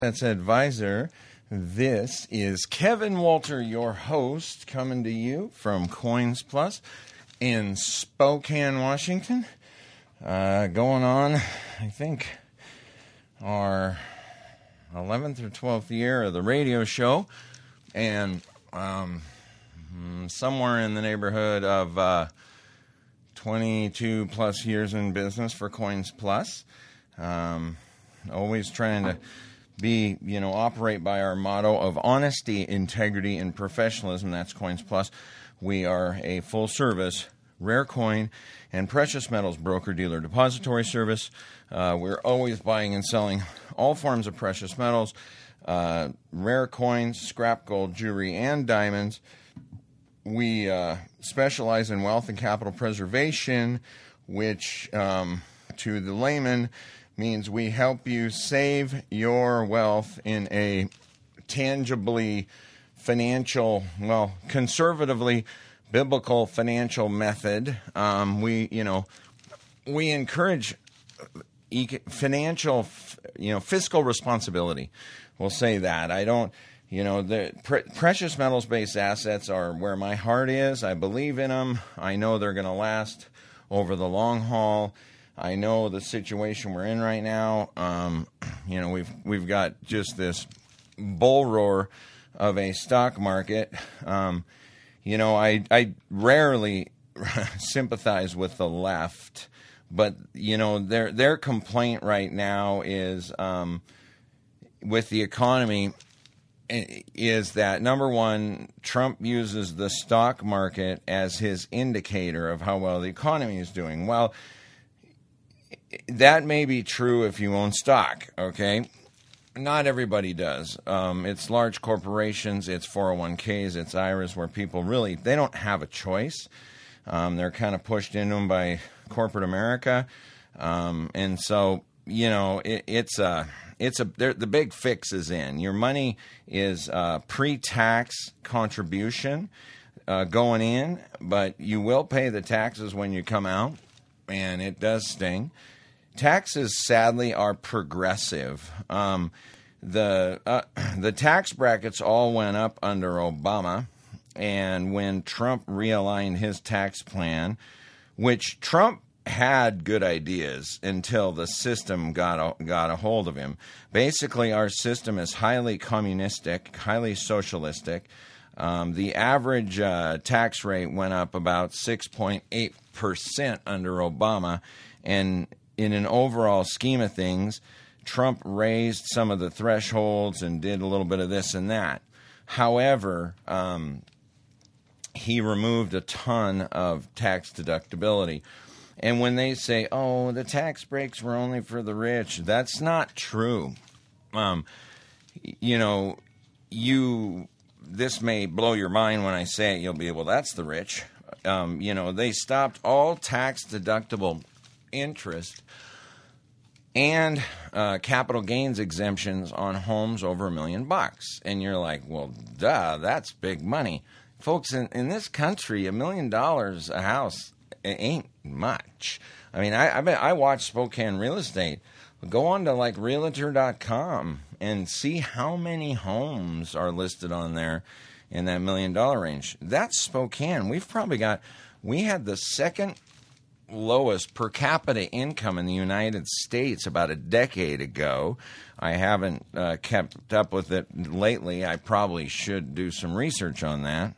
That's Advisor. This is Kevin Walter, your host, coming to you from Coins Plus in Spokane, Washington. Going on, I think, our 11th or 12th year of the radio show, and somewhere in the neighborhood of 22 plus years in business for Coins Plus. Always trying to operate by our motto of honesty, integrity, and professionalism. That's Coins Plus. We are a full-service rare coin and precious metals broker-dealer depository service. We're always buying and selling all forms of precious metals, rare coins, scrap gold, jewelry, and diamonds. We specialize in wealth and capital preservation, which to the layman means we help you save your wealth in a tangibly conservatively biblical financial method. We encourage fiscal responsibility. We'll say that. I don't, the precious metals-based assets are where my heart is. I believe in them. I know they're going to last over the long haul. I know the situation we're in right now. We've got just this bull roar of a stock market. I rarely sympathize with the left, but their complaint right now is with the economy is that, number one, Trump uses the stock market as his indicator of how well the economy is doing. Well, that may be true if you own stock, okay? Not everybody does. It's large corporations, it's 401ks, it's IRAs, where people really, they don't have a choice. They're kind of pushed into them by corporate America. And so, the big fix is in. Your money is pre-tax contribution going in, but you will pay the taxes when you come out, and it does sting. Taxes, sadly, are progressive. The tax brackets all went up under Obama, and when Trump realigned his tax plan, which Trump had good ideas until the system got a hold of him. Basically, our system is highly communistic, highly socialistic. The average tax rate went up about 6.8% under Obama, and in an overall scheme of things, Trump raised some of the thresholds and did a little bit of this and that. However, he removed a ton of tax deductibility. And when they say, oh, the tax breaks were only for the rich, that's not true. This may blow your mind when I say it. You'll be, well, that's the rich. They stopped all tax deductible interest and capital gains exemptions on homes over $1 million. And you're like, well, duh, that's big money. Folks, in this country, $1 million a house, it ain't much. I mean, I watch Spokane real estate. Go on to like Realtor.com and see how many homes are listed on there in that $1 million range. That's Spokane. We had the second lowest per capita income in the United States about a decade ago. I haven't kept up with it lately. I probably should do some research on that.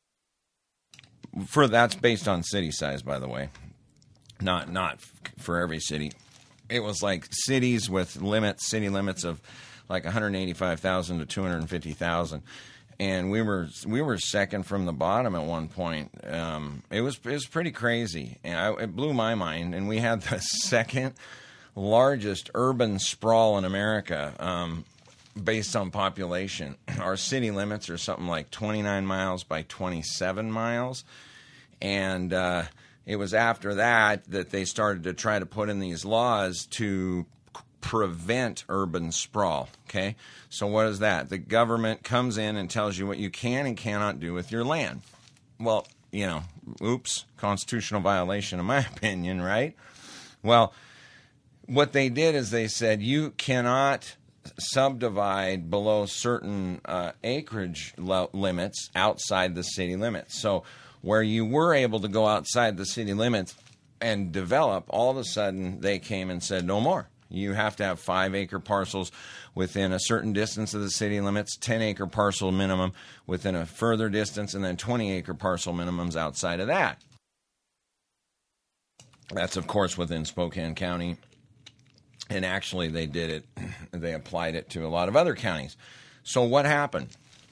That's based on city size, by the way, not for every city. It was like cities with city limits of like 185,000 to 250,000, and we were second from the bottom at one point. It was pretty crazy, and it blew my mind. And we had the second largest urban sprawl in America. Based on population. Our city limits are something like 29 miles by 27 miles. And it was after that they started to try to put in these laws to prevent urban sprawl. Okay? So what is that? The government comes in and tells you what you can and cannot do with your land. Well, oops, constitutional violation in my opinion, right? Well, what they did is they said you cannot subdivide below certain acreage limits outside the city limits. So where you were able to go outside the city limits and develop, all of a sudden they came and said no more. You have to have 5-acre parcels within a certain distance of the city limits, 10-acre parcel minimum within a further distance, and then 20-acre parcel minimums outside of that. That's, of course, within Spokane County. And actually, they did it. They applied it to a lot of other counties. So what happened?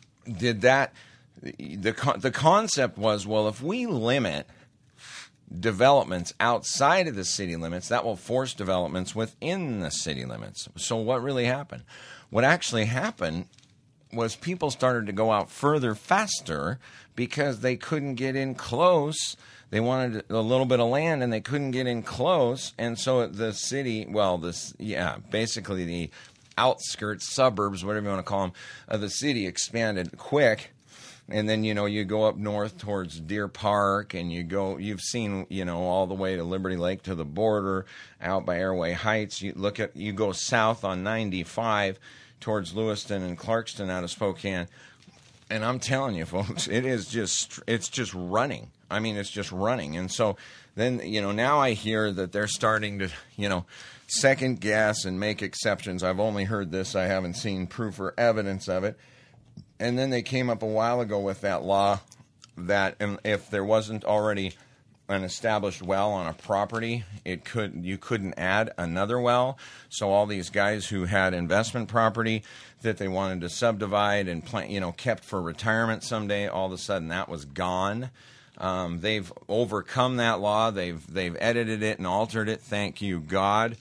The concept was, well, if we limit developments outside of the city limits, that will force developments within the city limits. So what really happened? What actually happened was people started to go out further faster because they couldn't get in close. They wanted a little bit of land and they couldn't get in close. And so the city, basically the outskirts, suburbs, whatever you want to call them, of the city expanded quick. And then, you go up north towards Deer Park, and you've seen, all the way to Liberty Lake to the border, out by Airway Heights. You go south on 95 towards Lewiston and Clarkston out of Spokane. And I'm telling you, folks, it's just running. I mean, it's just running. And so then, now I hear that they're starting to, second guess and make exceptions. I've only heard this. I haven't seen proof or evidence of it. And then they came up a while ago with that law that if there wasn't already an established well on a property, you couldn't add another well. So all these guys who had investment property that they wanted to subdivide and plant, kept for retirement someday, all of a sudden that was gone. They've overcome that law. They've edited it and altered it. Thank you, God.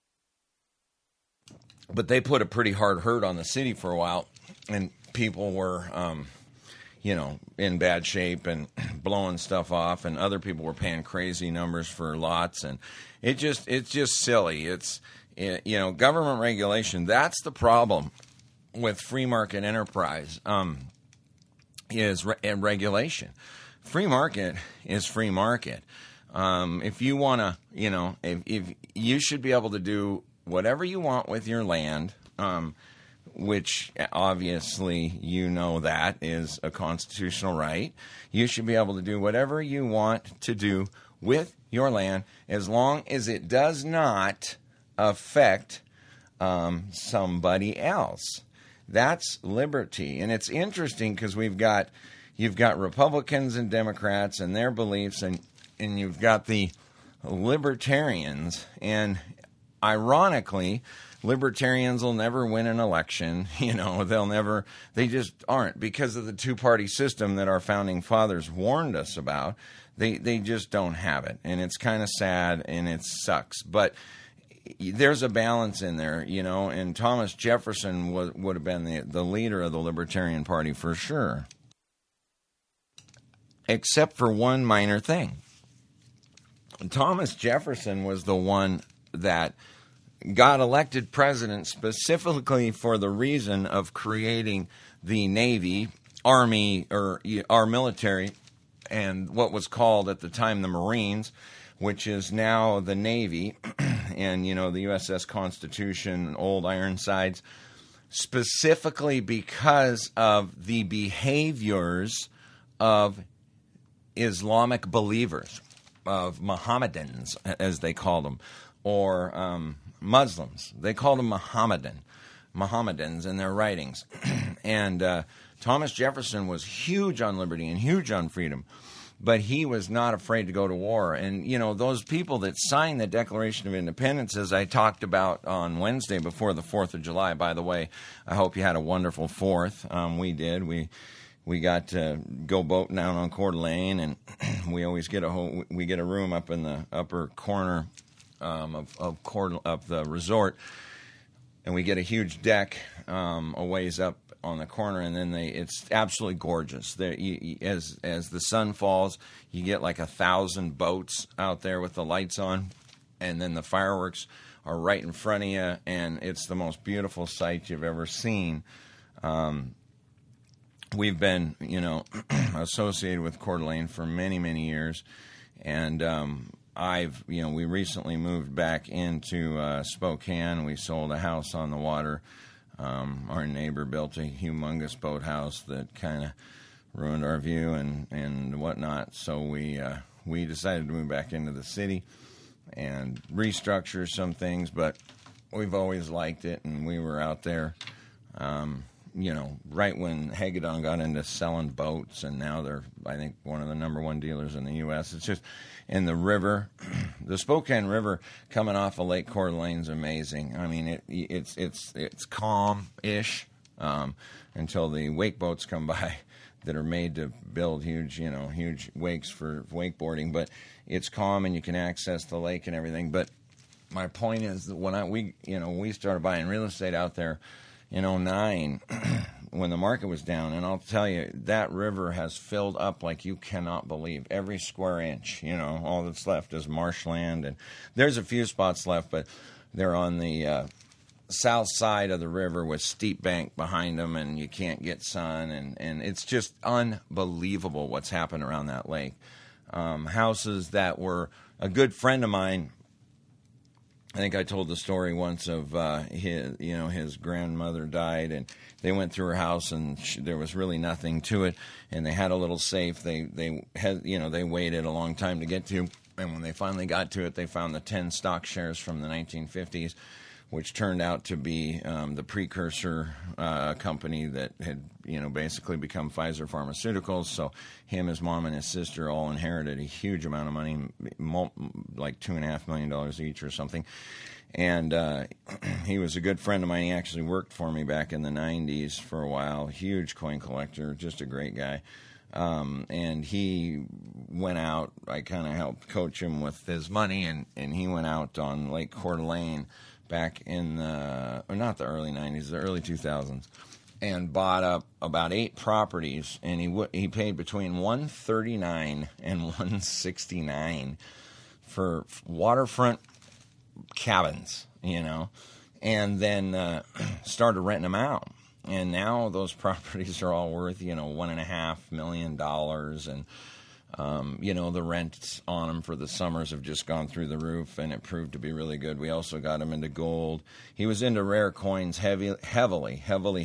But they put a pretty hard hurt on the city for a while, and people were, in bad shape and blowing stuff off, and other people were paying crazy numbers for lots, and it's just silly. It's government regulation. That's the problem with free market enterprise. Is regulation. Free market is free market. If you want to, if you should be able to do whatever you want with your land. Which obviously that is a constitutional right. You should be able to do whatever you want to do with your land as long as it does not affect somebody else. That's liberty. And it's interesting because you've got Republicans and Democrats and their beliefs, and you've got the libertarians. And ironically, libertarians will never win an election. They just aren't, because of the two-party system that our founding fathers warned us about. They just don't have it. And it's kind of sad and it sucks. But there's a balance in there, and Thomas Jefferson would have been the leader of the Libertarian Party for sure. Except for one minor thing. Thomas Jefferson was the one that got elected president specifically for the reason of creating the Navy, Army, or our military, and what was called at the time the Marines, which is now the Navy, and, the USS Constitution, Old Ironsides, specifically because of the behaviors of Islamic believers, of Mohammedans, as they called them, or Muslims. They called them Mohammedans in their writings. And Thomas Jefferson was huge on liberty and huge on freedom, but he was not afraid to go to war. And, those people that signed the Declaration of Independence, as I talked about on Wednesday before the 4th of July, by the way, I hope you had a wonderful 4th. We did. We got to go boating down on Coeur d'Alene, and we always get a room up in the upper corner of the resort, and we get a huge deck a ways up on the corner, and then it's absolutely gorgeous. There, as the sun falls, you get like 1,000 boats out there with the lights on, and then the fireworks are right in front of you, and it's the most beautiful sight you've ever seen. We've been, associated with Coeur d'Alene for many, many years, and we recently moved back into Spokane. We sold a house on the water Our neighbor built a humongous boathouse that kind of ruined our view and whatnot. So we decided to move back into the city and restructure some things, but we've always liked it, and we were out there, right when Hagedon got into selling boats, and now they're, I think, one of the number one dealers in the U.S. It's just in the river, the Spokane River coming off of Lake Coeur d'Alene is amazing. I mean, it's calm-ish until the wake boats come by that are made to build huge wakes for wakeboarding, but it's calm and you can access the lake and everything. But my point is that when we started buying real estate out there in 2009 when the market was down, and I'll tell you, that river has filled up like you cannot believe. Every square inch, all that's left is marshland, and there's a few spots left, but they're on the south side of the river with steep bank behind them, and you can't get sun, and it's just unbelievable what's happened around that lake. Houses that were a good friend of mine, I think I told the story once of his grandmother died, and they went through her house, and there was really nothing to it, and they had a little safe. They waited a long time to get to, and when they finally got to it, they found the 10 stock shares from the 1950s, which turned out to be the precursor company that had basically become Pfizer Pharmaceuticals. So him, his mom, and his sister all inherited a huge amount of money, like $2.5 million each or something. And he was a good friend of mine. He actually worked for me back in the 90s for a while. Huge coin collector, just a great guy. And he went out. I kind of helped coach him with his money, and he went out on Lake Coeur d'Alene back in not the early 90s, the early 2000s, and bought up about 8 properties, and he paid between $139 and $169 for waterfront cabins, and then started renting them out. And now those properties are all worth, $1.5 million, and the rents on them for the summers have just gone through the roof, and it proved to be really good. We also got him into gold. He was into rare coins heavily,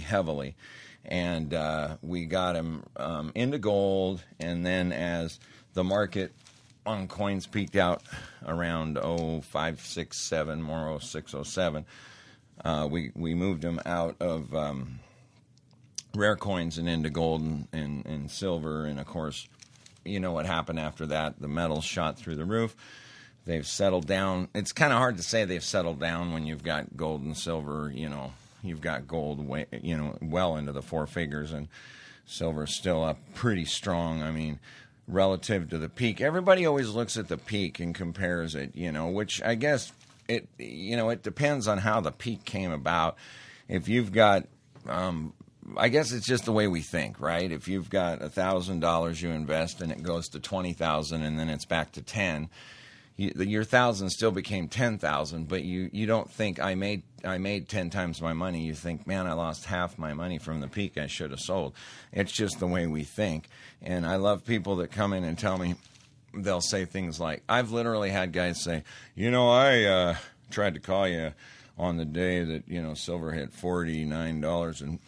and we got him into gold. And then as the market on coins peaked out around 05, 06, 07, more 06, 07, we moved him out of rare coins and into gold and silver, and of course, what happened after that. The metals shot through the roof. They've settled down. It's kind of hard to say they've settled down when you've got gold and silver. You've got gold, well into the 4 figures, and silver's still up pretty strong. I mean, relative to the peak, everybody always looks at the peak and compares it. Which I guess it depends on how the peak came about. If you've got I guess it's just the way we think, right? If you've got $1,000 you invest and it goes to $20,000 and then it's back to 10, your 1,000 still became 10,000, but you don't think I made 10 times my money. You think, man, I lost half my money from the peak. I should have sold. It's just the way we think. And I love people that come in and tell me, they'll say things like, I've literally had guys say, I tried to call you on the day that silver hit $49.53,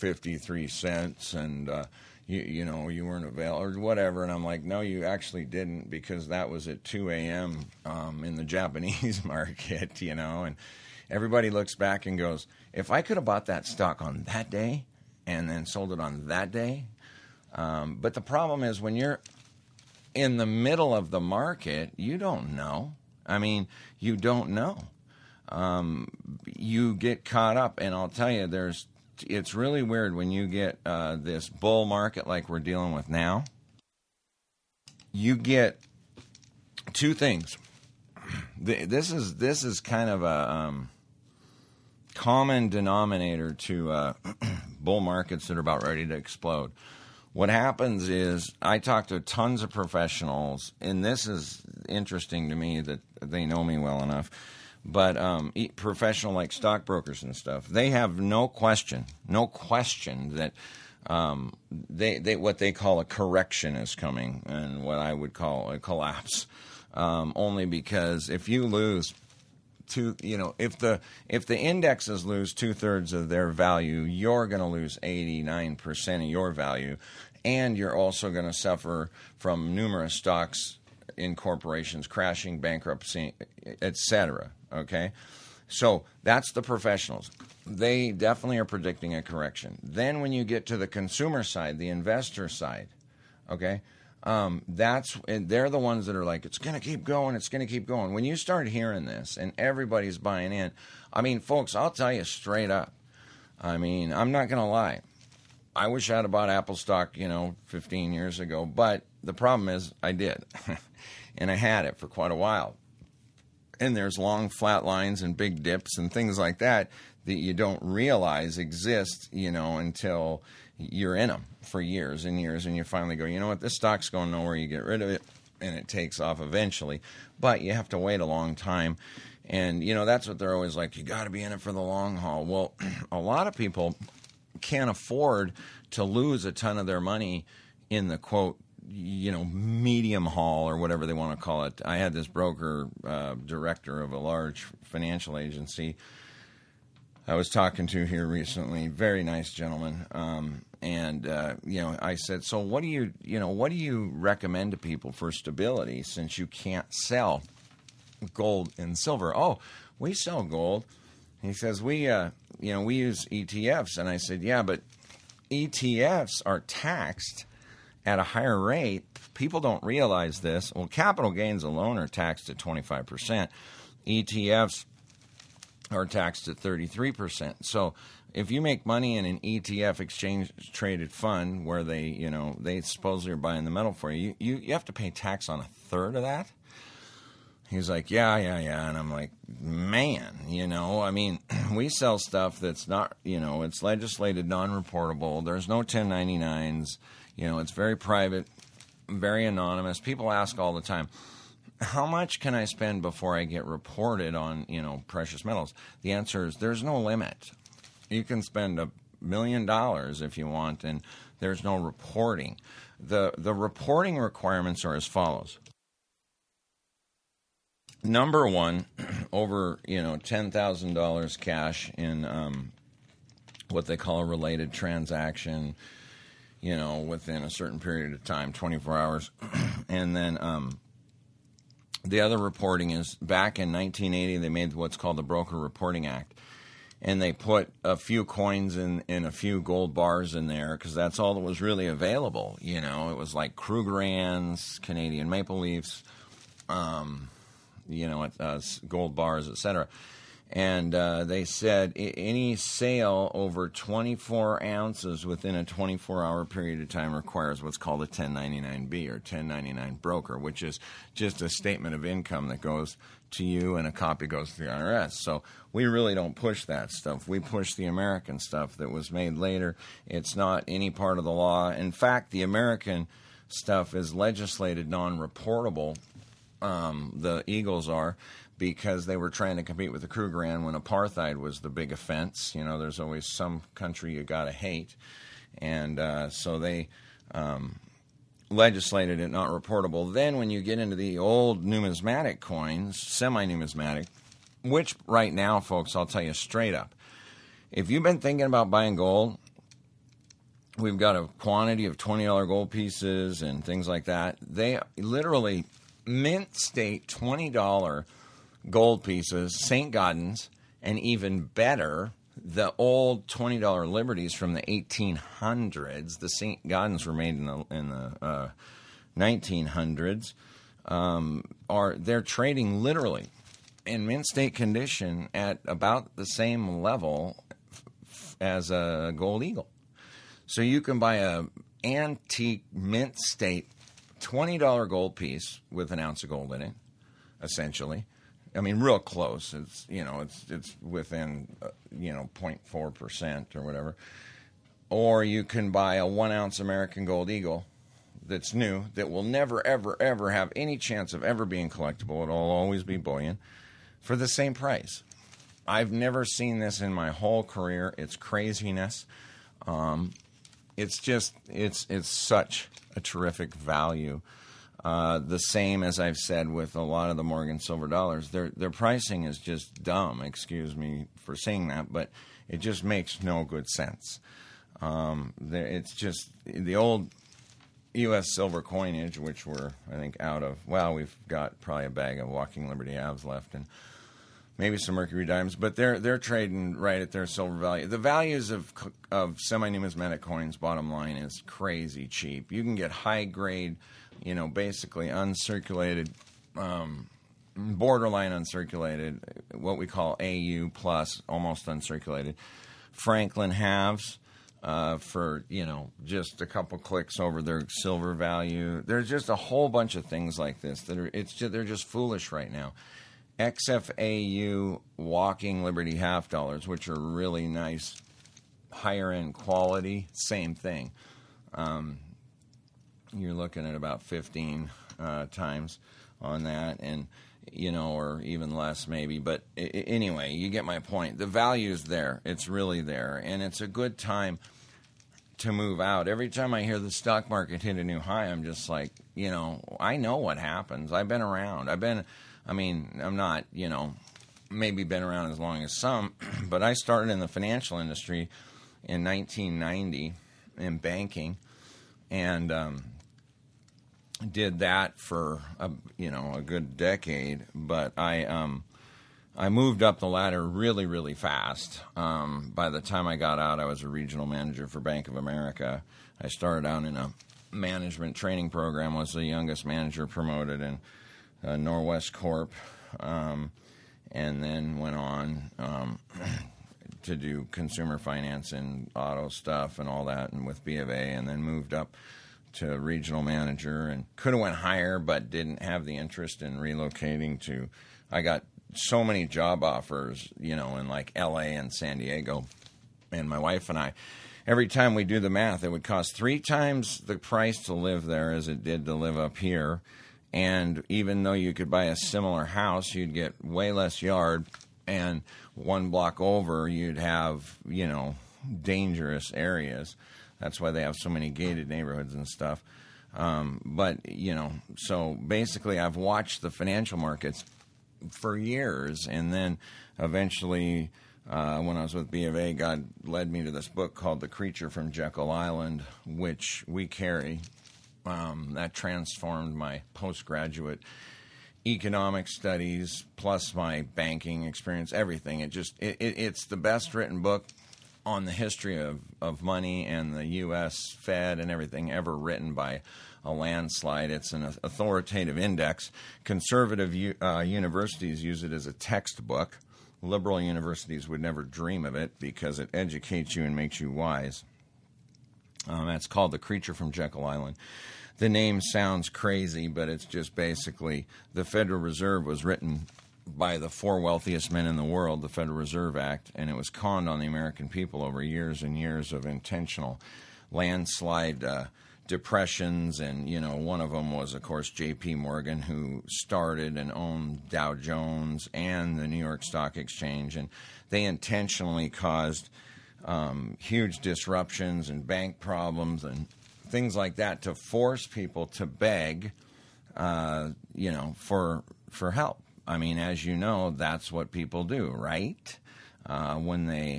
and you weren't available or whatever. And I'm like, no, you actually didn't, because that was at 2 a.m. In the Japanese market, and everybody looks back and goes, if I could have bought that stock on that day and then sold it on that day. But the problem is when you're in the middle of the market, you don't know. I mean, you don't know. You get caught up, and I'll tell you, it's really weird when you get this bull market like we're dealing with now. You get 2 things. This is kind of a common denominator to bull markets that are about ready to explode. What happens is I talk to tons of professionals, and this is interesting to me that they know me well enough. But professional like stockbrokers and stuff, they have no question that they what they call a correction is coming, and what I would call a collapse. Only because if you lose if the indexes lose 2/3 of their value, you're going to lose 89% of your value, and you're also going to suffer from numerous stocks in corporations crashing, bankruptcy, etc. Okay, so that's the professionals. They definitely are predicting a correction. Then when you get to the consumer side, the investor side, okay, they're the ones that are like, it's going to keep going, it's going to keep going. When you start hearing this and everybody's buying in, I mean, folks, I'll tell you straight up. I mean, I'm not going to lie. I wish I'd have bought Apple stock, 15 years ago, but the problem is I did, and I had it for quite a while. And there's long flat lines and big dips and things like that you don't realize exist, until you're in them for years and years, and you finally go, you know what, this stock's going nowhere. You get rid of it, and it takes off eventually. But you have to wait a long time. And, that's what they're always like, you got to be in it for the long haul. Well, a lot of people can't afford to lose a ton of their money in the, quote, medium haul or whatever they want to call it. I had this broker, director of a large financial agency I was talking to here recently, very nice gentleman, and I said, so what do you recommend to people for stability since you can't sell gold and silver? Oh, we sell gold. He says we use ETFs, and I said, yeah, but ETFs are taxed at a higher rate. People don't realize this. Well, capital gains alone are taxed at 25%. ETFs are taxed at 33%. So if you make money in an ETF exchange-traded fund where they supposedly are buying the metal for you, you have to pay tax on 1/3 of that? He's like, yeah. And I'm like, man, we sell stuff that's not, it's legislated non-reportable. There's no 1099s. It's very private, very anonymous. People ask all the time, how much can I spend before I get reported on, precious metals? The answer is there's no limit. You can spend $1 million if you want, and there's no reporting. The reporting requirements are as follows. Number one, over, $10,000 cash in what they call a related transaction, within a certain period of time, 24 hours. And then the other reporting is back in 1980, they made what's called the Broker Reporting Act. And they put a few coins in a few gold bars in there because that's all that was really available. It was like Krugerrands, Canadian Maple Leafs, gold bars, etc. And they said any sale over 24 ounces within a 24-hour period of time requires what's called a 1099-B or 1099 broker, which is just a statement of income that goes to you and a copy goes to the IRS. So we really don't push that stuff. We push the American stuff that was made later. It's not any part of the law. In fact, the American stuff is legislated non-reportable. The Eagles are, because they were trying to compete with the Krugerrand when apartheid was the big offense. There's always some country you got to hate. And so they legislated it not reportable. Then when you get into the old numismatic coins, semi-numismatic, which right now, folks, I'll tell you straight up, if you've been thinking about buying gold, we've got a quantity of $20 gold pieces and things like that. They literally mint state $20 gold pieces, St. Gaudens, and even better, the old $20 Liberties from the 1800s. The St. Gaudens were made in the 1900s. They're trading literally in mint state condition at about the same level as a gold eagle. So you can buy a antique mint state $20 gold piece with an ounce of gold in it, essentially. I mean, real close. It's it's within 0.4% or whatever. Or you can buy a 1 ounce American Gold Eagle that's new, that will never, ever, ever have any chance of ever being collectible. It'll always be bullion for the same price. I've never seen this in my whole career. It's craziness. It's such a terrific value. The same as I've said with a lot of the Morgan silver dollars. Their pricing is just dumb. Excuse me for saying that, but it just makes no good sense. It's just the old U.S. silver coinage, which we're, I think, out of. Well, we've got probably a bag of Walking Liberty halves left, and maybe some Mercury dimes, but they're trading right at their silver value. The values of semi-numismatic coins, bottom line, is crazy cheap. You can get high grade, basically uncirculated, borderline uncirculated, what we call AU plus, almost uncirculated, Franklin halves. For just a couple clicks over their silver value. There's just a whole bunch of things like this they're just foolish right now. XFAU Walking Liberty half dollars, which are really nice, higher end quality, same thing. You're looking at about 15 times on that, and or even less maybe. But anyway, you get my point. The value is there. It's really there, and it's a good time to move out. Every time I hear the stock market hit a new high, I'm just like, I know what happens. I've been around. I'm not, maybe been around as long as some, but I started in the financial industry in 1990 in banking, and did that for a good decade. But I moved up the ladder really, really fast. By the time I got out, I was a regional manager for Bank of America. I started out in a management training program, was the youngest manager promoted in Norwest Corp, and then went on to do consumer finance and auto stuff and all that, and with B of A, and then moved up to regional manager, and could have went higher, but didn't have the interest in relocating to. I got so many job offers, in like L.A. and San Diego, and my wife and I, every time we do the math, it would cost 3 times the price to live there as it did to live up here. And even though you could buy a similar house, you'd get way less yard, and one block over, you'd have, dangerous areas. That's why they have so many gated neighborhoods and stuff. But so basically I've watched the financial markets for years, and then eventually when I was with B of A, God led me to this book called The Creature from Jekyll Island, which we carry. That transformed my postgraduate economic studies, plus my banking experience, everything. It's the best written book on the history of money and the U.S. Fed and everything ever written by a landslide. It's an authoritative index. Conservative universities use it as a textbook. Liberal universities would never dream of it because it educates you and makes you wise. That's called The Creature from Jekyll Island. The name sounds crazy, but it's just basically the Federal Reserve was written by the 4 wealthiest men in the world, the Federal Reserve Act, and it was conned on the American people over years and years of intentional landslide depressions. And, one of them was, of course, J.P. Morgan, who started and owned Dow Jones and the New York Stock Exchange. And they intentionally caused huge disruptions and bank problems and things like that to force people to beg, for help. I mean, as you know, that's what people do, right? When they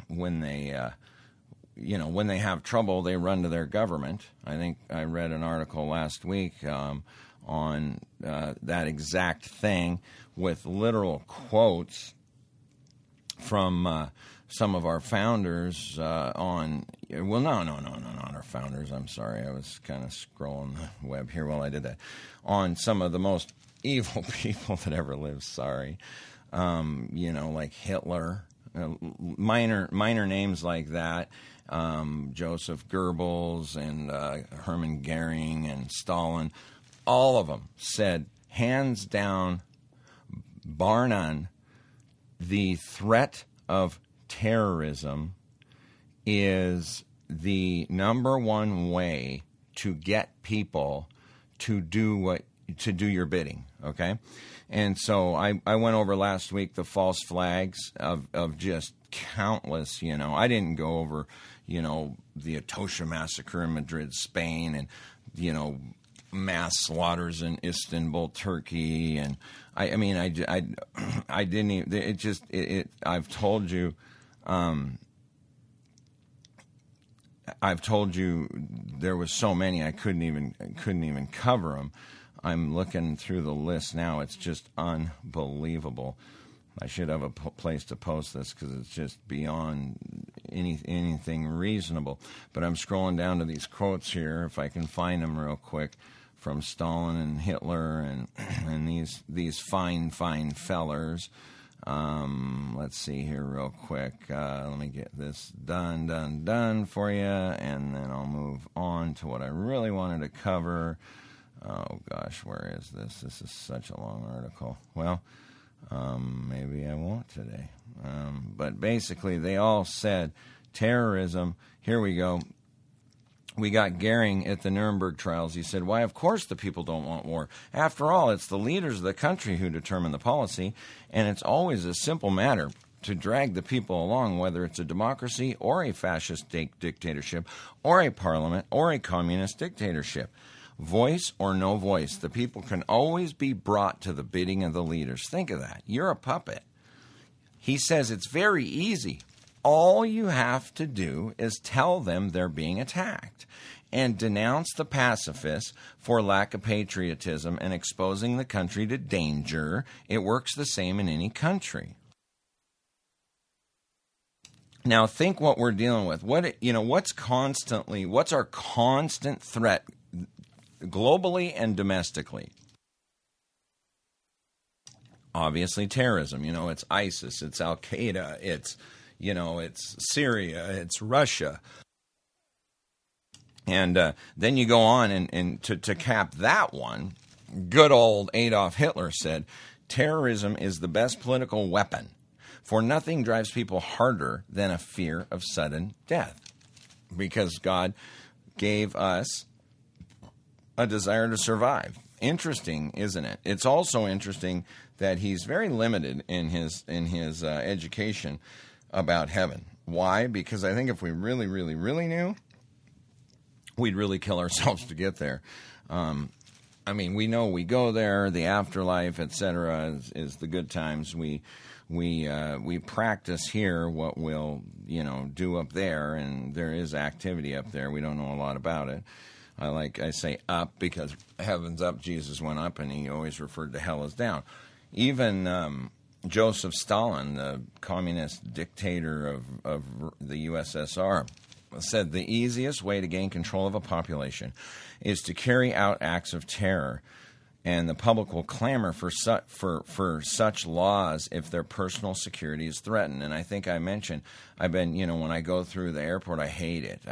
have trouble, they run to their government. I think I read an article last week on that exact thing with literal quotes from some of our founders not our founders. I'm sorry. I was kind of scrolling the web here while I did that. On some of the most evil people that ever lived, sorry. Like Hitler, minor names like that. Joseph Goebbels and Hermann Goering and Stalin, all of them said, hands down, bar none, the threat of terrorism is the number one way to get people to do your bidding, okay? And so I went over last week the false flags of just countless, I didn't go over, the Atocha massacre in Madrid, Spain, and, mass slaughters in Istanbul, Turkey, and I didn't even. I've told you. I've told you there was so many I couldn't even cover them. I'm looking through the list now. It's just unbelievable. I should have a place to post this because it's just beyond anything reasonable. But I'm scrolling down to these quotes here, if I can find them real quick, from Stalin and Hitler and these fine fellers. Let's see here real quick. Let me get this done for you, and then I'll move on to what I really wanted to cover. Oh, gosh, where is this? This is such a long article. Well, maybe I won't today. But basically, they all said terrorism. Here we go. We got Goering at the Nuremberg trials. He said, why, of course the people don't want war. After all, it's the leaders of the country who determine the policy, and it's always a simple matter to drag the people along, whether it's a democracy or a fascist dictatorship or a parliament or a communist dictatorship. Voice or no voice, the people can always be brought to the bidding of the leaders. Think of that. You're a puppet. He says it's very easy. All you have to do is tell them they're being attacked and denounce the pacifists for lack of patriotism and exposing the country to danger. It works the same in any country. Now think what we're dealing with. What's our constant threat globally and domestically? Obviously terrorism. It's ISIS, it's Al-Qaeda, it's Syria, it's Russia. And then you go on and to cap that one, good old Adolf Hitler said, terrorism is the best political weapon, for nothing drives people harder than a fear of sudden death. Because God gave us a desire to survive. Interesting, isn't it? It's also interesting that he's very limited in his education about heaven. Why? Because I think if we really, really, really knew, we'd really kill ourselves to get there. We know we go there, the afterlife, etc., is the good times. We practice here what we'll do up there, and there is activity up there. We don't know a lot about it. I say up because heaven's up, Jesus went up, and he always referred to hell as down. Even Joseph Stalin, the communist dictator of the USSR, said the easiest way to gain control of a population is to carry out acts of terror, and the public will clamor for such laws if their personal security is threatened. And I think I mentioned, when I go through the airport, I hate it.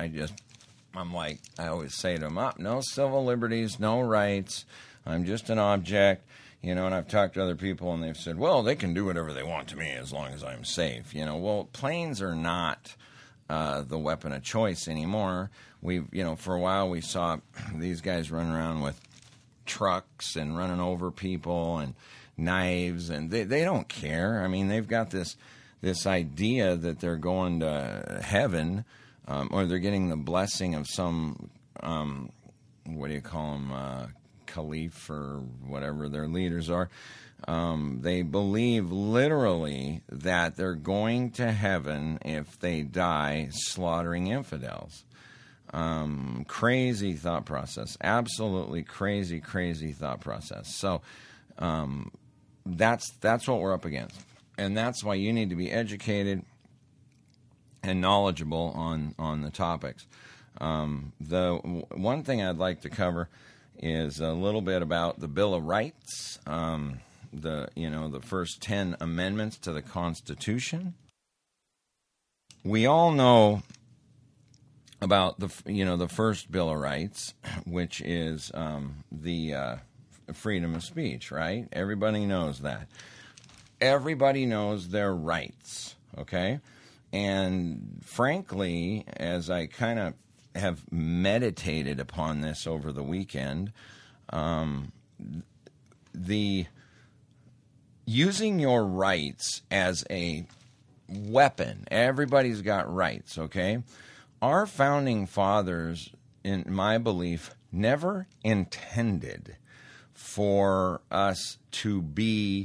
I always say to them, no civil liberties, no rights. I'm just an object. And I've talked to other people, and they've said, well, they can do whatever they want to me as long as I'm safe. Well, planes are not the weapon of choice anymore. For a while we saw these guys running around with trucks and running over people and knives, and they don't care. They've got this idea that they're going to heaven, or they're getting the blessing of some, what do you call them, caliph or whatever their leaders are. They believe literally that they're going to heaven if they die slaughtering infidels. Crazy thought process. Absolutely crazy thought process. So that's what we're up against. And that's why you need to be educated and knowledgeable on the topics. The one thing I'd like to cover is a little bit about the Bill of Rights, the first 10 amendments to the Constitution. We all know about the first Bill of Rights, which is the freedom of speech, right? Everybody knows that. Everybody knows their rights, okay? And frankly, as I kind of have meditated upon this over the weekend, the using your rights as a weapon. Everybody's got rights, okay? Our founding fathers, in my belief, never intended for us to be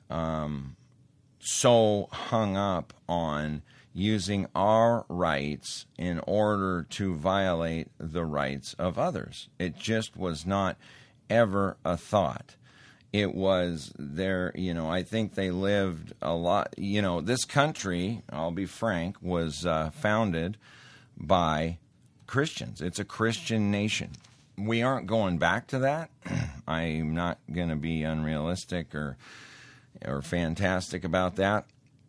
so hung up on using our rights in order to violate the rights of others. It just was not ever a thought. It was there, I think they lived a lot, this country, I'll be frank, was founded by Christians. It's a Christian nation. We aren't going back to that. I'm not going to be unrealistic or fantastic about that.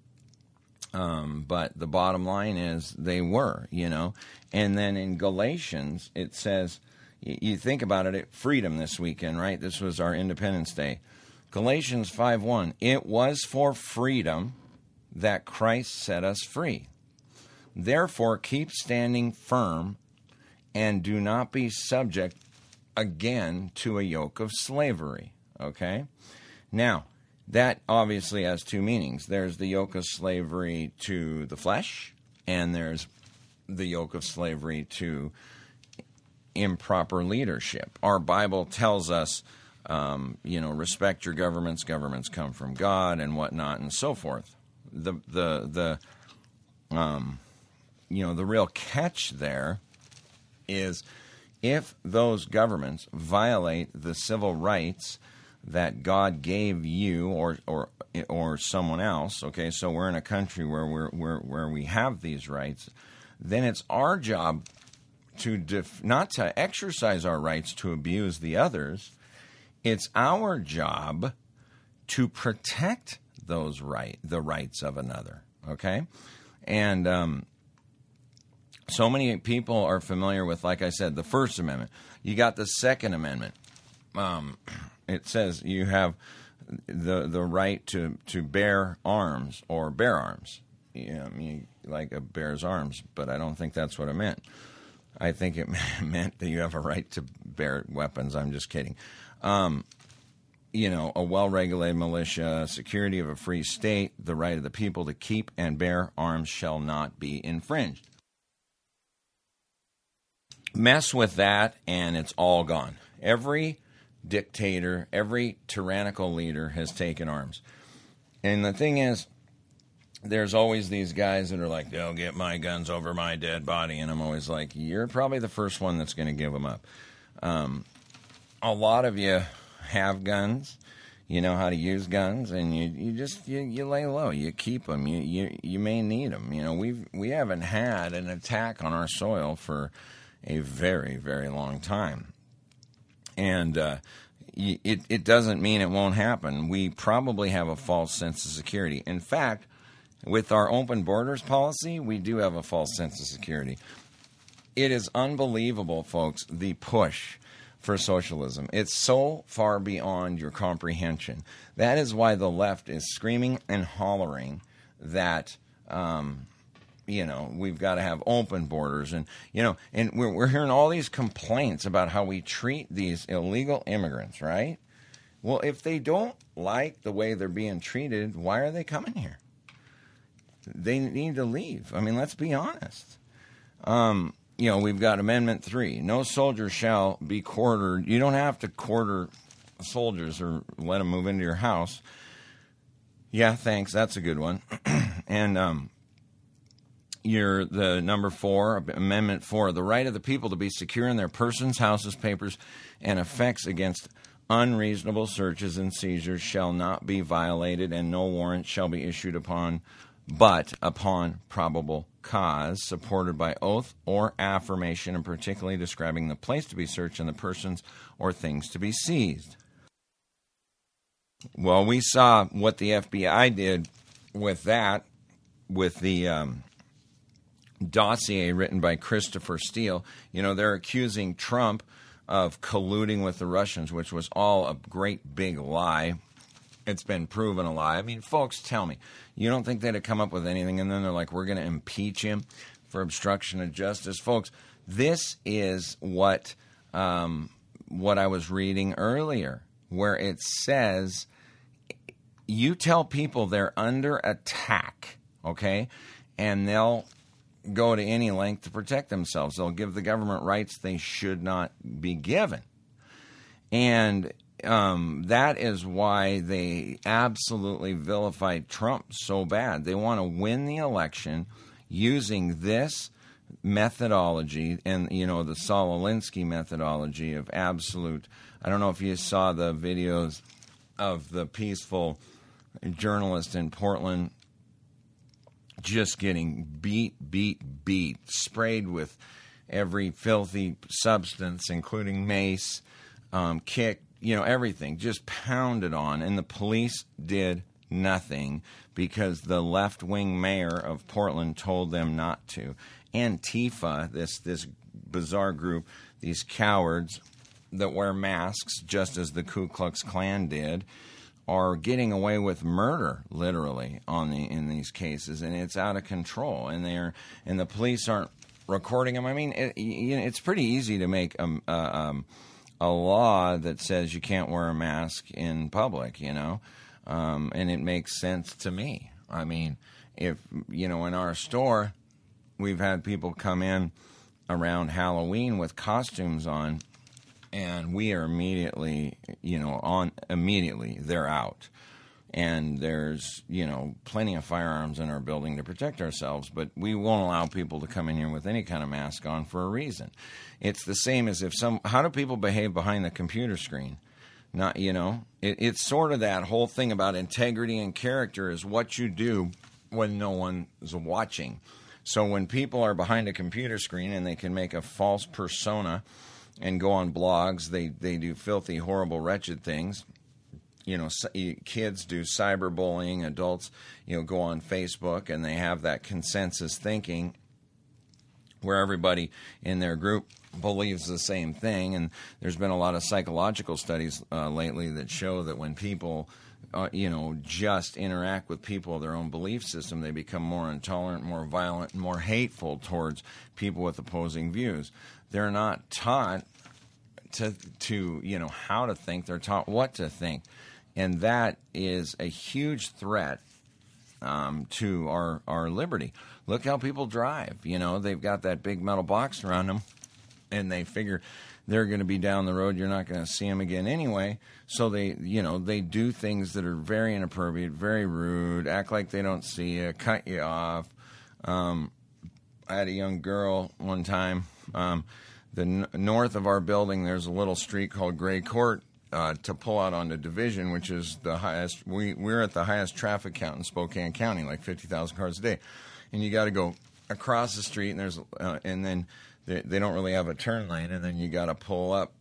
But the bottom line is they were, And then in Galatians, it says, you think about it, freedom this weekend, right? This was our Independence Day. Galatians 5:1, it was for freedom that Christ set us free. Therefore, keep standing firm and do not be subject again to a yoke of slavery, okay? Now, that obviously has two meanings. There's the yoke of slavery to the flesh, and there's the yoke of slavery to improper leadership. Our Bible tells us, respect your governments. Governments come from God, and whatnot, and so forth. The real catch there is if those governments violate the civil rights that God gave you or someone else, okay, so we're in a country where we have these rights, then it's our job to not to exercise our rights to abuse the others. It's our job to protect the rights of another, okay? And so many people are familiar with, like I said, the First Amendment. You got the Second Amendment. It says you have the right to bear arms or bear arms. Like a bear's arms, but I don't think that's what it meant. I think it meant that you have a right to bear weapons. I'm just kidding. A well-regulated militia, security of a free state, the right of the people to keep and bear arms shall not be infringed. Mess with that, and it's all gone. Every dictator, every tyrannical leader has taken arms. And the thing is, there's always these guys that are like, they'll get my guns over my dead body. And I'm always like, you're probably the first one that's going to give them up. A lot of you have guns. You know how to use guns, and you lay low. You keep them. You may need them. We haven't had an attack on our soil for a very, very long time. And it doesn't mean it won't happen. We probably have a false sense of security. In fact, with our open borders policy, we do have a false sense of security. It is unbelievable, folks, the push for socialism. It's so far beyond your comprehension. That is why the left is screaming and hollering that, we've got to have open borders. And we're hearing all these complaints about how we treat these illegal immigrants, right? Well, if they don't like the way they're being treated, why are they coming here? They need to leave. I mean, let's be honest. We've got Amendment 3. No soldier shall be quartered. You don't have to quarter soldiers or let them move into your house. Yeah, thanks. That's a good one. And the number 4, Amendment 4, the right of the people to be secure in their persons, houses, papers, and effects against unreasonable searches and seizures shall not be violated, and no warrant shall be issued upon probable cause, supported by oath or affirmation, and particularly describing the place to be searched and the persons or things to be seized. Well, we saw what the FBI did with that, with the dossier written by Christopher Steele. They're accusing Trump of colluding with the Russians, which was all a great big lie. It's been proven a lie. I mean, folks, tell me, you don't think they'd have come up with anything, and then they're like, we're going to impeach him for obstruction of justice? Folks, this is what I was reading earlier, where it says you tell people they're under attack, okay, and they'll go to any length to protect themselves. They'll give the government rights they should not be given. And that is why they absolutely vilified Trump so bad. They want to win the election using this methodology and, the Saul Alinsky methodology of absolute. I don't know if you saw the videos of the peaceful journalist in Portland just getting beat, sprayed with every filthy substance, including mace, kicked, everything, just pounded on. And the police did nothing because the left-wing mayor of Portland told them not to. Antifa, this bizarre group, these cowards that wear masks just as the Ku Klux Klan did, are getting away with murder, literally, in these cases, and it's out of control. And the police aren't recording them. I mean, it's pretty easy to make a law that says you can't wear a mask in public, and it makes sense to me. I mean, if in our store, we've had people come in around Halloween with costumes on, and we are immediately, they're out. And there's, plenty of firearms in our building to protect ourselves, but we won't allow people to come in here with any kind of mask on for a reason. It's the same as how do people behave behind the computer screen? Not, it's sort of that whole thing about integrity and character is what you do when no one is watching. So when people are behind a computer screen and they can make a false persona and go on blogs, they do filthy, horrible, wretched things. Kids do cyberbullying, adults, go on Facebook and they have that consensus thinking where everybody in their group believes the same thing. And there's been a lot of psychological studies lately that show that when people, just interact with people of their own belief system, they become more intolerant, more violent, and more hateful towards people with opposing views. They're not taught to how to think. They're taught what to think. And that is a huge threat to our liberty. Look how people drive. They've got that big metal box around them, and they figure they're going to be down the road. You're not going to see them again anyway. So they do things that are very inappropriate, very rude, act like they don't see you, cut you off. I had a young girl one time. North of our building, there's a little street called Gray Court to pull out onto Division, which is the highest. We're at the highest traffic count in Spokane County, like 50,000 cars a day, and you got to go across the street, and and then they don't really have a turn lane, and then you got to pull up.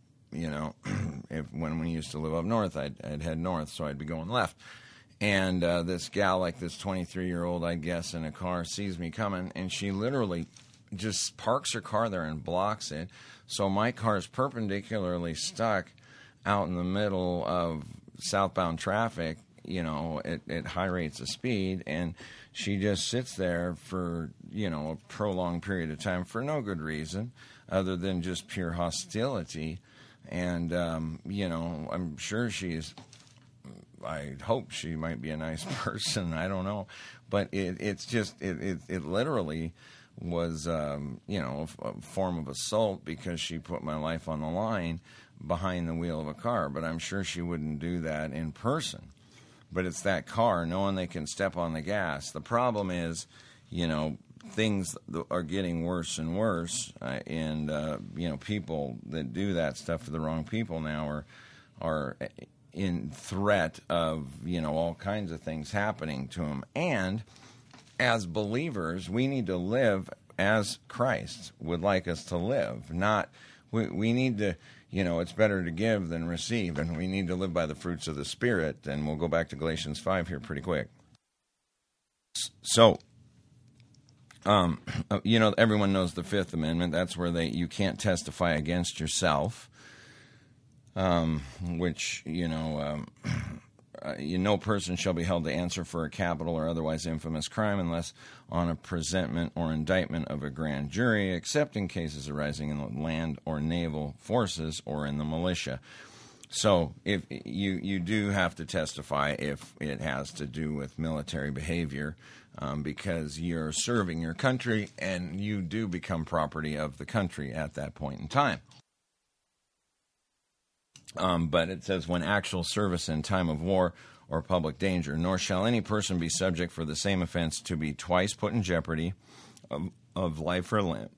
When we used to live up north, I'd head north, so I'd be going left. And this gal, like this 23-year-old, I guess, in a car, sees me coming, and she literally just parks her car there and blocks it. So my car is perpendicularly stuck out in the middle of southbound traffic, at high rates of speed. And she just sits there for, a prolonged period of time for no good reason other than just pure hostility. And, I'm sure I hope she might be a nice person. I don't know. But it literally was, a form of assault because she put my life on the line behind the wheel of a car. But I'm sure she wouldn't do that in person. But it's that car, knowing they can step on the gas. The problem is, things are getting worse and worse. And people that do that stuff to the wrong people now are in threat of, all kinds of things happening to them. And as believers, we need to live as Christ would like us to live. We need to, it's better to give than receive, and we need to live by the fruits of the Spirit. And we'll go back to Galatians 5 here pretty quick. So, everyone knows the Fifth Amendment. That's where you can't testify against yourself, which, no person shall be held to answer for a capital or otherwise infamous crime unless on a presentment or indictment of a grand jury, except in cases arising in the land or naval forces or in the militia. So if you do have to testify if it has to do with military behavior, because you're serving your country and you do become property of the country at that point in time. But it says, when actual service in time of war or public danger, nor shall any person be subject for the same offense to be twice put in jeopardy of life or limb.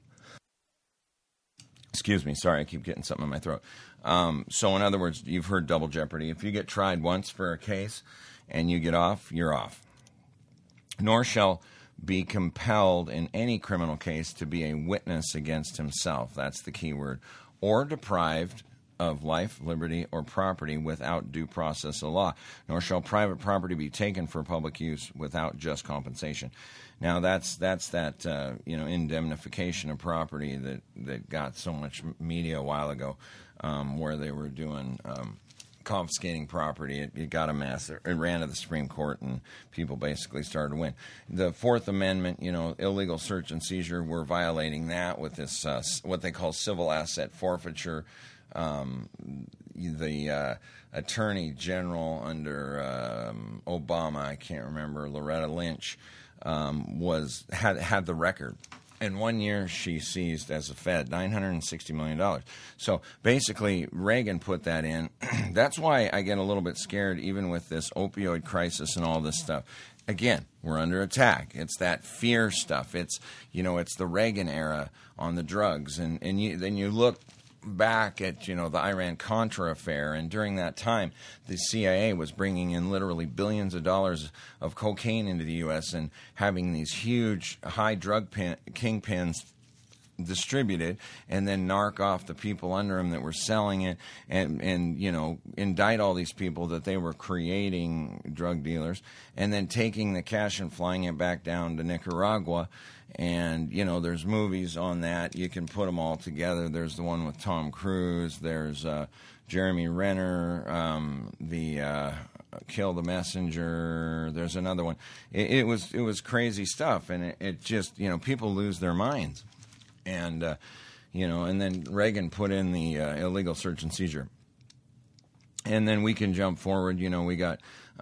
Excuse me, sorry, I keep getting something in my throat. So in other words, you've heard double jeopardy. If you get tried once for a case and you get off, you're off. Nor shall be compelled in any criminal case to be a witness against himself. That's the key word. Or deprived of life, liberty, or property without due process of law. Nor shall private property be taken for public use without just compensation. Now that's that indemnification of property that got so much media a while ago, where they were doing confiscating property. It got a mess. It ran to the Supreme Court, and people basically started to win. The Fourth Amendment, illegal search and seizure, we're violating that with this what they call civil asset forfeiture. The Attorney General under Obama, I can't remember, Loretta Lynch, had the record. In 1 year, she seized, as a Fed, $960 million. So basically, Reagan put that in. That's why I get a little bit scared, even with this opioid crisis and all this stuff. Again, we're under attack. It's that fear stuff. It's the Reagan era on the drugs, and then you look back at the Iran-Contra affair, and during that time, the CIA was bringing in literally billions of dollars of cocaine into the U.S. and having these huge high drug kingpins distributed, and then narc off the people under them that were selling it, and indict all these people that they were creating drug dealers, and then taking the cash and flying it back down to Nicaragua. And, there's movies on that. You can put them all together. There's the one with Tom Cruise. There's Jeremy Renner, the Kill the Messenger. There's another one. It was crazy stuff, and it just, people lose their minds. And, and then Reagan put in the illegal search and seizure. And then we can jump forward. We got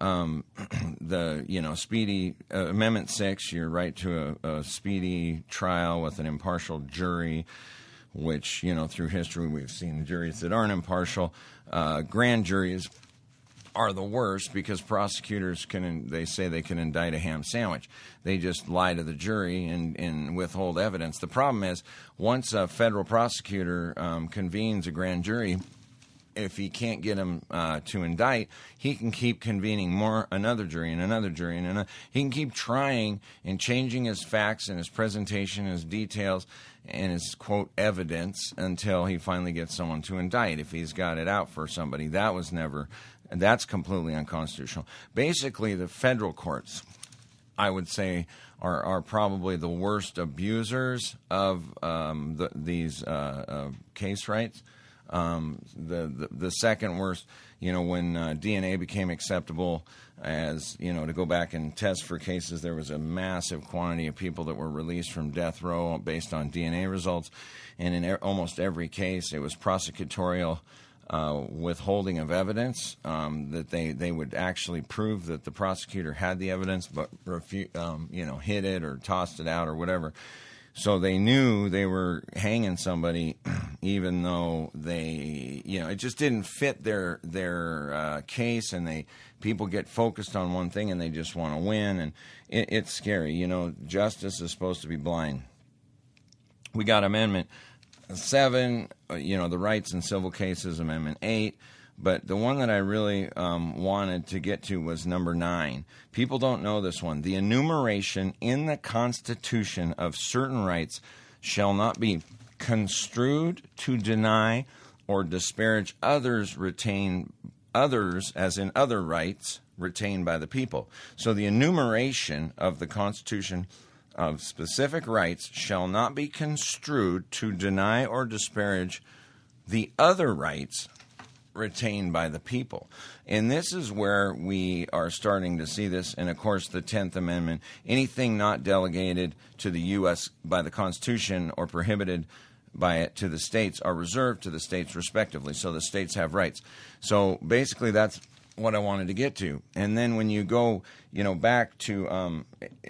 the speedy Amendment 6, your right to a speedy trial with an impartial jury, which through history we've seen juries that aren't impartial. Grand juries are the worst because prosecutors they say they can indict a ham sandwich. They just lie to the jury and withhold evidence. The problem is, once a federal prosecutor convenes a grand jury, if he can't get him to indict, he can keep convening another jury and another jury and another. He can keep trying and changing his facts and his presentation, his details, and his, quote, evidence until he finally gets someone to indict. If he's got it out for somebody, that's completely unconstitutional. Basically, the federal courts, I would say, are probably the worst abusers of these case rights. The second worst, when DNA became acceptable as, to go back and test for cases, there was a massive quantity of people that were released from death row based on DNA results. And in almost every case, it was prosecutorial withholding of evidence, that they would actually prove that the prosecutor had the evidence, but hid it or tossed it out or whatever. So they knew they were hanging somebody, even though they, it just didn't fit their case, and people get focused on one thing and they just want to win, and it's scary. Justice is supposed to be blind. We got Amendment 7, the rights in civil cases, Amendment 8. But the one that I really wanted to get to was number 9. People don't know this one. The enumeration in the Constitution of certain rights shall not be construed to deny or disparage others, as in other rights retained by the people. So the enumeration of the Constitution of specific rights shall not be construed to deny or disparage the other rights retained by the people. And this is where we are starting to see this. And of course, the 10th Amendment, anything not delegated to the U.S. by the Constitution or prohibited by it to the states are reserved to the states respectively. So the states have rights. So basically, that's what I wanted to get to. And then when you go, back to,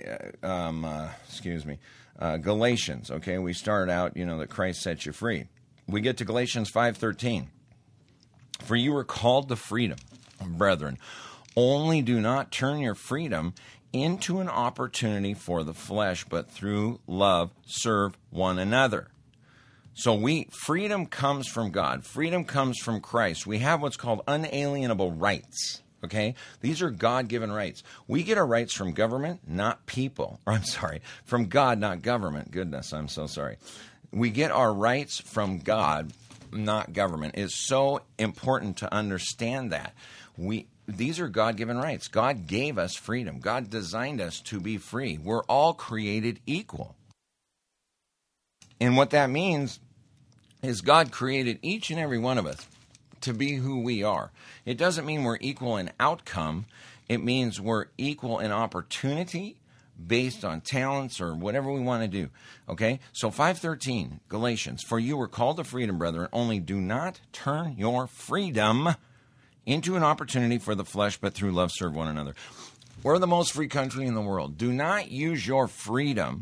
Galatians, okay, we started out, that Christ set you free. We get to Galatians 5:13. For you were called to freedom, brethren. Only do not turn your freedom into an opportunity for the flesh, but through love serve one another. So freedom comes from God. Freedom comes from Christ. We have what's called unalienable rights. Okay? These are God-given rights. We get our rights from government, not people. Or from God, not government. Goodness, I'm so sorry. We get our rights from God, not government. It's so important to understand that. These are God-given rights. God gave us freedom. God designed us to be free. We're all created equal. And what that means is God created each and every one of us to be who we are. It doesn't mean we're equal in outcome. It means we're equal in opportunity based on talents or whatever we want to do. Okay? So 5:13, Galatians, for you were called to freedom, brethren, only do not turn your freedom into an opportunity for the flesh, but through love serve one another. We're the most free country in the world. Do not use your freedom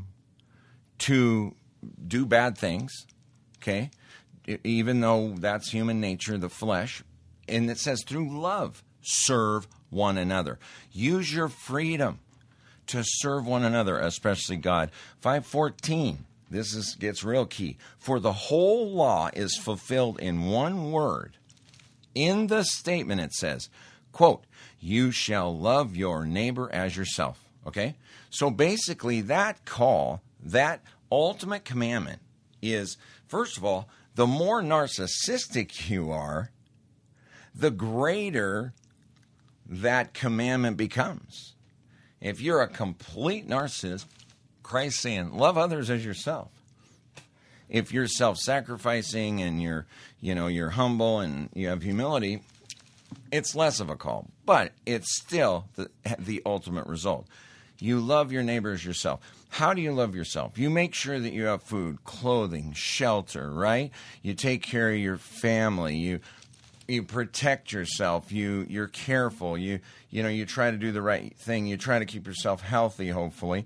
to do bad things, okay? Even though that's human nature, the flesh. And it says through love serve one another. Use your freedom to serve one another, especially God. 5:14, this gets real key. For the whole law is fulfilled in one word. In the statement it says, quote, you shall love your neighbor as yourself. Okay? So basically that call, that ultimate commandment is, first of all, the more narcissistic you are, the greater that commandment becomes. If you're a complete narcissist, Christ's saying, love others as yourself. If you're self-sacrificing and you're humble and you have humility, it's less of a call. But it's still the ultimate result. You love your neighbor as yourself. How do you love yourself? You make sure that you have food, clothing, shelter, right? You take care of your family. You protect yourself. You're careful. You try to do the right thing. You try to keep yourself healthy, hopefully.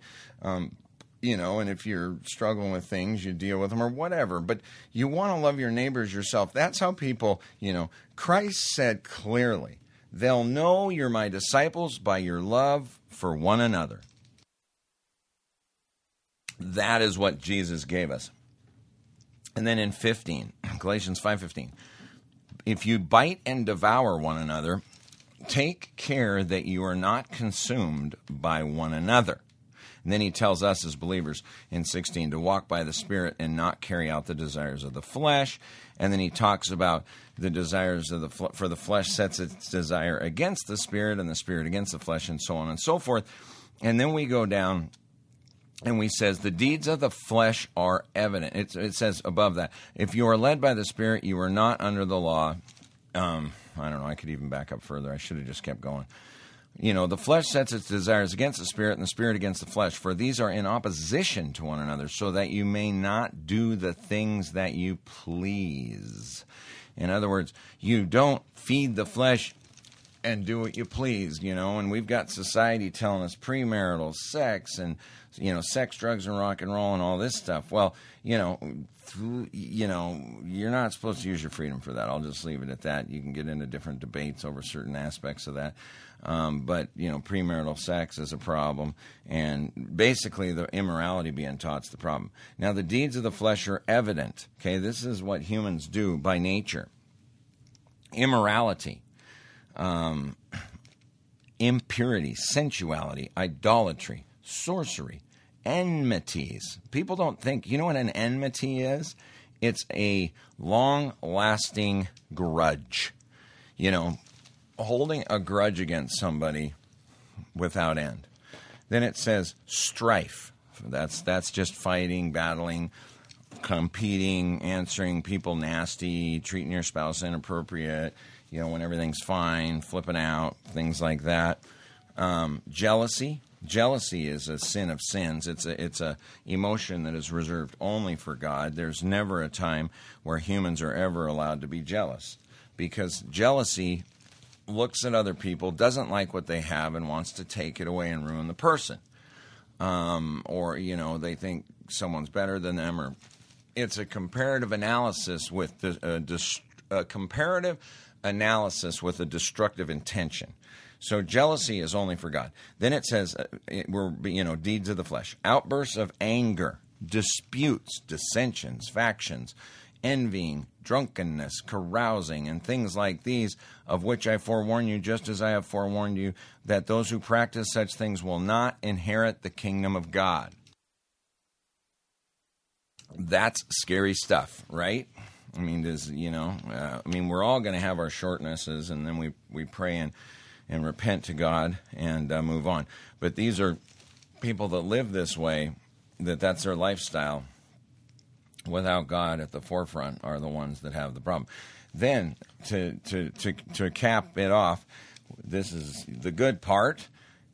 And if you're struggling with things, you deal with them or whatever. But you want to love your neighbors yourself. That's how people, Christ said clearly, they'll know you're my disciples by your love for one another. That is what Jesus gave us. And then in 15, Galatians 5:15, if you bite and devour one another, take care that you are not consumed by one another. And then he tells us as believers in 16 to walk by the Spirit and not carry out the desires of the flesh. And then he talks about the desires of for the flesh sets its desire against the Spirit and the Spirit against the flesh and so on and so forth. And then we go down and we says the deeds of the flesh are evident. It says above that, if you are led by the Spirit, you are not under the law. I don't know. I could even back up further. I should have just kept going. The flesh sets its desires against the Spirit and the Spirit against the flesh, for these are in opposition to one another, so that you may not do the things that you please. In other words, you don't feed the flesh and do what you please, and we've got society telling us premarital sex and, sex, drugs, and rock and roll and all this stuff. Well, you're not supposed to use your freedom for that. I'll just leave it at that. You can get into different debates over certain aspects of that. But premarital sex is a problem, and basically the immorality being taught is the problem. Now, the deeds of the flesh are evident. Okay, this is what humans do by nature. Immorality, impurity, sensuality, idolatry, sorcery, enmities. People don't think, you know what an enmity is? It's a long-lasting grudge. Holding a grudge against somebody without end. Then it says strife. That's just fighting, battling, competing, answering people nasty, treating your spouse inappropriate, when everything's fine, flipping out, things like that. Jealousy. Jealousy is a sin of sins. It's a emotion that is reserved only for God. There's never a time where humans are ever allowed to be jealous, because jealousy looks at other people, doesn't like what they have, and wants to take it away and ruin the person. Or, they think someone's better than them, or it's a comparative analysis with a comparative analysis with a destructive intention. So jealousy is only for God. Then it says, deeds of the flesh, outbursts of anger, disputes, dissensions, factions, envying, drunkenness, carousing, and things like these, of which I forewarn you, just as I have forewarned you, that those who practice such things will not inherit the kingdom of God. That's scary stuff, right? I mean, we're all going to have our shortnesses, and then we pray and repent to God and move on. But these are people that live this way, that's their lifestyle, without God at the forefront, are the ones that have the problem. Then, to cap it off, this is the good part.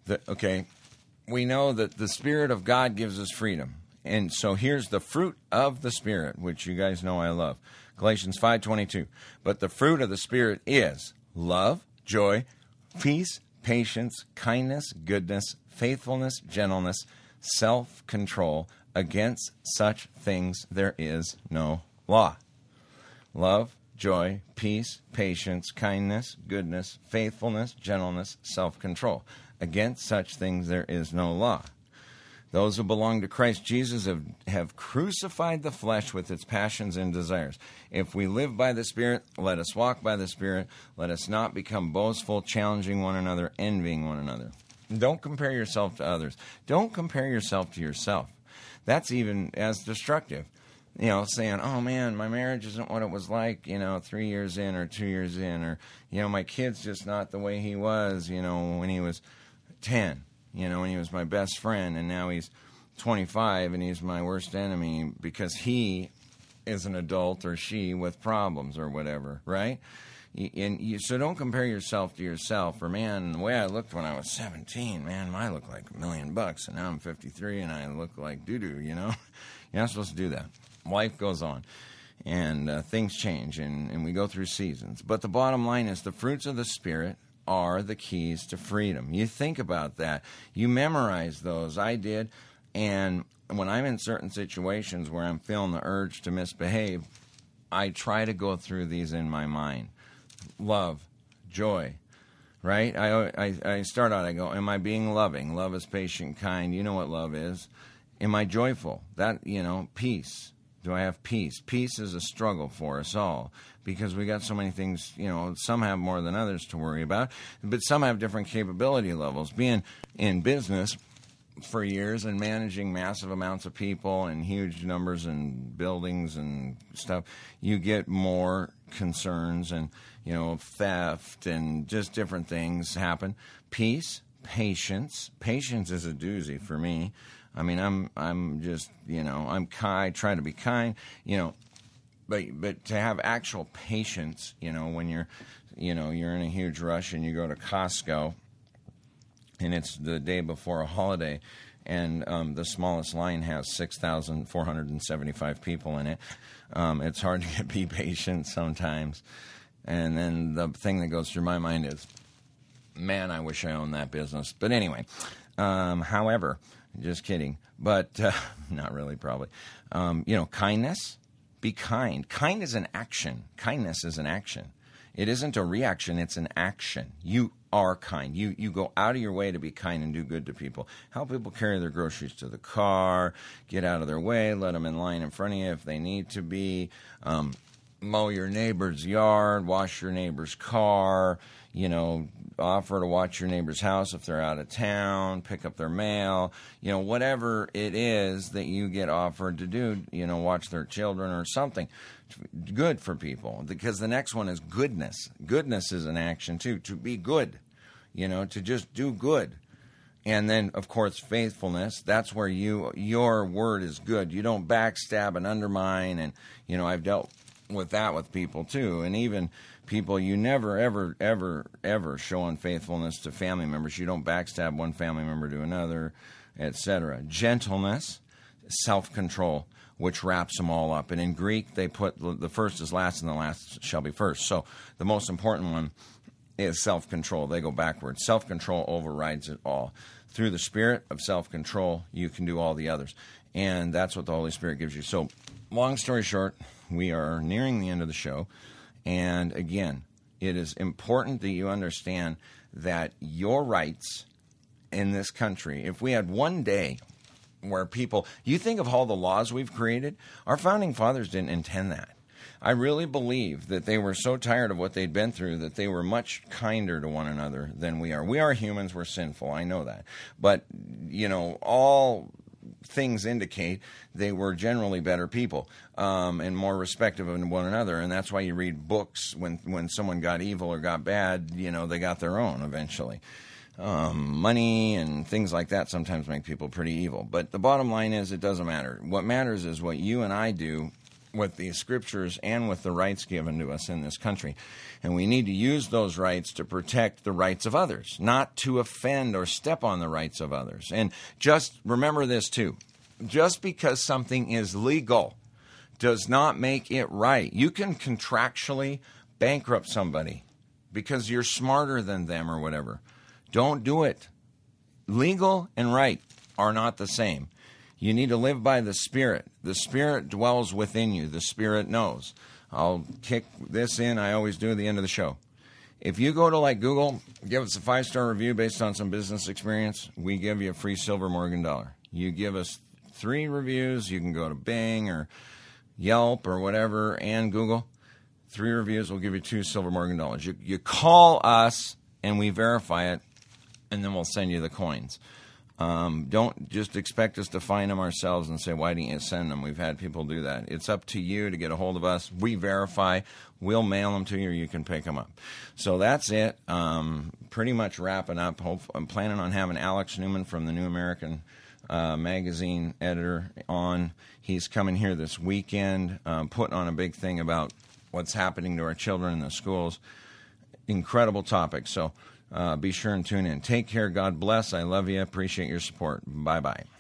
We know that the Spirit of God gives us freedom. And so here's the fruit of the Spirit, which you guys know I love. Galatians 5:22. But the fruit of the Spirit is love, joy, peace, patience, kindness, goodness, faithfulness, gentleness, self-control. Against such things there is no law. Love, joy, peace, patience, kindness, goodness, faithfulness, gentleness, self-control. Against such things there is no law. Those who belong to Christ Jesus have crucified the flesh with its passions and desires. If we live by the Spirit, let us walk by the Spirit. Let us not become boastful, challenging one another, envying one another. Don't compare yourself to others. Don't compare yourself to yourself. That's even as destructive. Saying, oh man, my marriage isn't what it was like, 3 years in or 2 years in, or, my kid's just not the way he was, when he was 10, when he was my best friend, and now he's 25 and he's my worst enemy because he is an adult or she with problems or whatever, right? So don't compare yourself to yourself. Or, man, the way I looked when I was 17, man, I look like $1 million, and now I'm 53 and I look like doo-doo, You're not supposed to do that. Life goes on, and things change, and we go through seasons. But the bottom line is the fruits of the Spirit are the keys to freedom. You think about that. You memorize those. I did, and when I'm in certain situations where I'm feeling the urge to misbehave, I try to go through these in my mind. Love, joy, right? I start out, I go, am I being loving? Love is patient, kind. You know what love is. Am I joyful? Peace. Do I have peace? Peace is a struggle for us all because we got so many things, some have more than others to worry about, but some have different capability levels. Being in business for years and managing massive amounts of people and huge numbers and buildings and stuff, you get more concerns and, theft and just different things happen. Peace, patience. Patience is a doozy for me. I mean, I'm just, I'm kind, try to be kind, but to have actual patience, when you're in a huge rush and you go to Costco and it's the day before a holiday and the smallest line has 6,475 people in it. It's hard to be patient sometimes. And then the thing that goes through my mind is, man, I wish I owned that business. But anyway, however, just kidding. But not really, probably. Kindness, be kind. Kind is an action. Kindness is an action. It isn't a reaction, it's an action. You are kind. You go out of your way to be kind and do good to people. Help people carry their groceries to the car, get out of their way, let them in line in front of you if they need to be, mow your neighbor's yard, wash your neighbor's car, offer to watch your neighbor's house if they're out of town, pick up their mail, whatever it is that you get offered to do, watch their children or something good for people. Because the next one is goodness. Goodness is an action too, to be good, to just do good. And then, of course, faithfulness. That's where your word is good. You don't backstab and undermine. And, I've dealt with that with people too. And even people, you never, ever, ever, ever show unfaithfulness to family members. You don't backstab one family member to another, etc. Gentleness, self-control, which wraps them all up. And in Greek, they put the first is last and the last shall be first. So the most important one is self-control. They go backwards. Self-control overrides it all. Through the spirit of self-control, you can do all the others. And that's what the Holy Spirit gives you. So, long story short, we are nearing the end of the show. And again, it is important that you understand that your rights in this country, if we had one day where people, you think of all the laws we've created, our founding fathers didn't intend that. I really believe that they were so tired of what they'd been through that they were much kinder to one another than we are. We are humans, we're sinful, I know that. But, all things indicate they were generally better people and more respectful of one another. And that's why you read books when someone got evil or got bad, they got their own eventually. Money and things like that sometimes make people pretty evil. But the bottom line is it doesn't matter. What matters is what you and I do with the scriptures and with the rights given to us in this country. And we need to use those rights to protect the rights of others, not to offend or step on the rights of others. And just remember this too. Just because something is legal does not make it right. You can contractually bankrupt somebody because you're smarter than them or whatever. Don't do it. Legal and right are not the same. You need to live by the Spirit. The Spirit dwells within you. The Spirit knows. I'll kick this in. I always do at the end of the show. If you go to Google, give us a 5-star review based on some business experience, we give you a free silver Morgan dollar. You give us 3 reviews. You can go to Bing or Yelp or whatever and Google. 3 reviews will give you 2 silver Morgan dollars. You call us and we verify it, and then we'll send you the coins. Don't just expect us to find them ourselves and say, why didn't you send them? We've had people do that. It's up to you to get a hold of us. We verify. We'll mail them to you or you can pick them up. So that's it. Pretty much wrapping up. I'm planning on having Alex Newman from the New American Magazine editor on. He's coming here this weekend, putting on a big thing about what's happening to our children in the schools. Incredible topic. So be sure and tune in. Take care. God bless. I love you. Appreciate your support. Bye-bye.